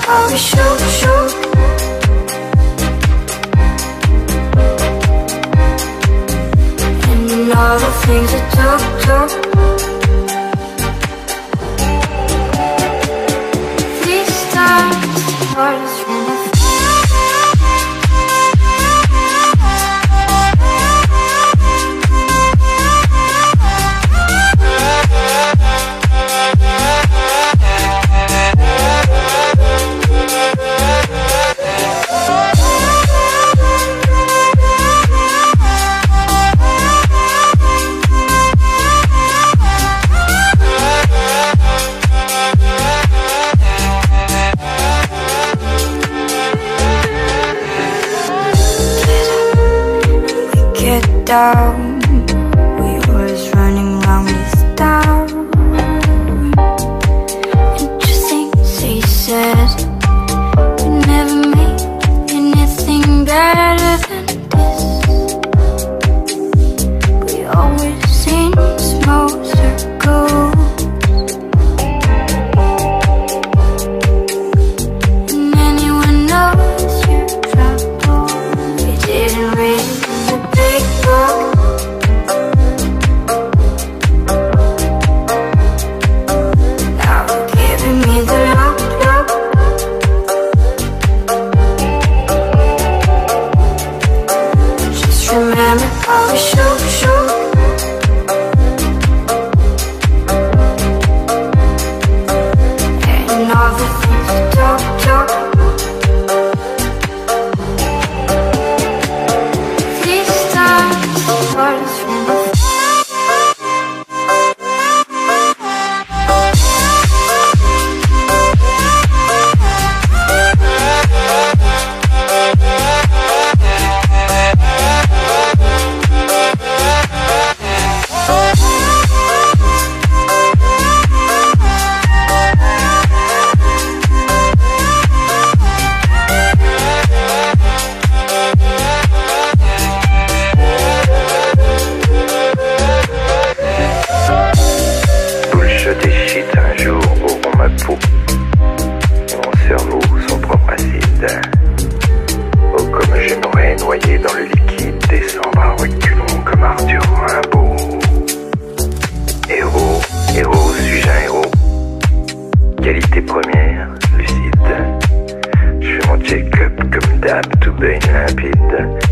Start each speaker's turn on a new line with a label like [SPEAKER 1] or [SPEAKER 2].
[SPEAKER 1] how we shoot. And all the things it took. These times, heart is running. Down, we always running round without interesting. Say said we never made anything better than this. We always in small circles, and anyone knows your trouble. We didn't read the big book. Remember how we shoot. And all the things we talk. These times, heart is running.
[SPEAKER 2] Un jour auront ma peau et mon cerveau son propre acide. Oh, comme j'aimerais noyer dans le liquide, descendre à reculons comme Arthur Rimbaud. Héros, suis-je un héros? Qualité première, lucide. Je fais mon check-up comme d'hab, tout baigne limpide.